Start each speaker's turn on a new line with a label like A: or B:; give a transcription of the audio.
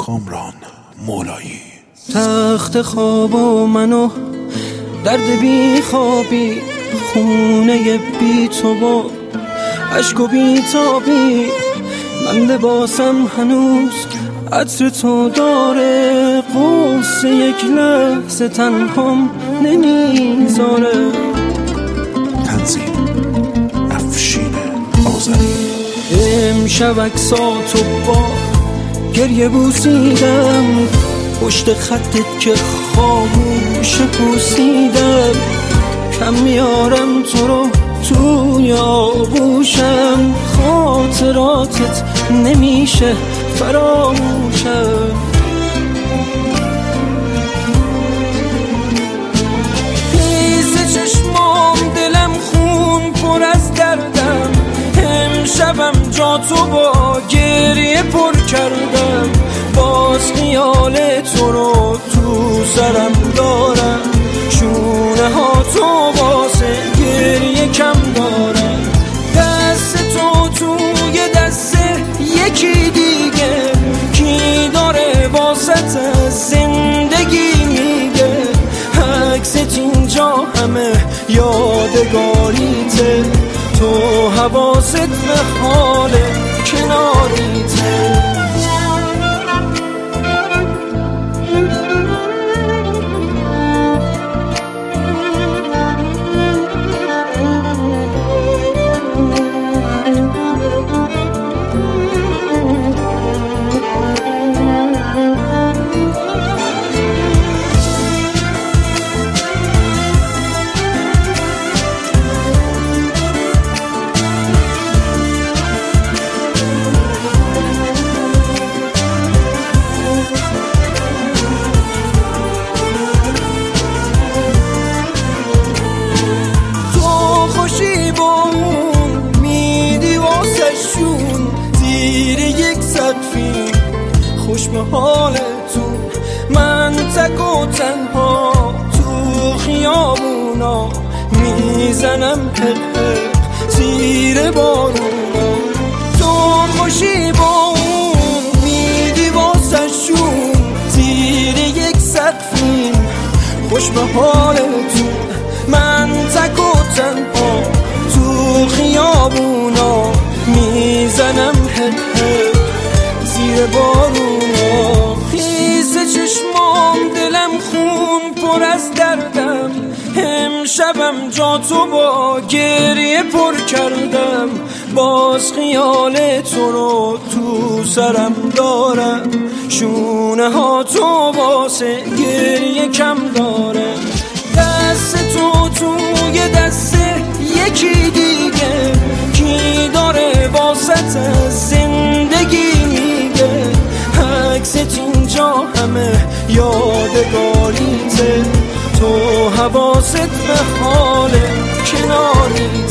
A: کامران مولایی.
B: تخت خواب و منو درد بی خوابی، خونه بی تو با عشق و بی تابی، من لباسم هنوز عطر تو داره، قصه یک لحظه تنهام نمیذاره.
A: تنظیم افشین آذری.
B: امشب عکساتو با گریه بوسیدم، پشت خطت که خاموش پوسیدم، کم میارم تو رو توی آغوشم، خاطراتت نمیشه فراموشم. خیز چشمام دلم خون پر از دردم، امشبم جا تو با گریه پر کردم، باز خیال تو رو تو سرم دارم، شونه ها تو واسه گریه کم دارم، دست تو توی دست یکی دیگه، کی داره واسط زندگی میگه، عکست اینجا همه یادگاریته، تو حواست به حال کناریته. خوش به حالتون من تک و تنها تو خیابونا میزنم حق زیر بارونا، تو خوشی با اون میدی واسه شون زیر یک سقفیم، خوش به حالتون من تک و تنها تو خیابونا میزنم حق زیر بارونا. خیس چشمام دلم خون پر از دردم، امشبم جا تو با گریه پر کردم، باز خیال تو رو تو سرم دارم، شونه ها تو واسه گریه کم داره، دست تو توی دست یکی دیگه، کی داره واسط زندگی میگه، عکست اینجا همه یادگاریته، تو حواست به حال کناریته.